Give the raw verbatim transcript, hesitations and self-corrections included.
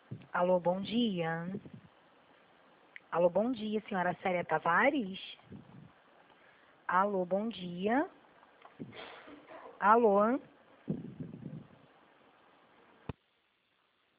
Alô, bom dia. Alô, bom dia, senhora Célia Tavares? Alô, bom dia. Alô?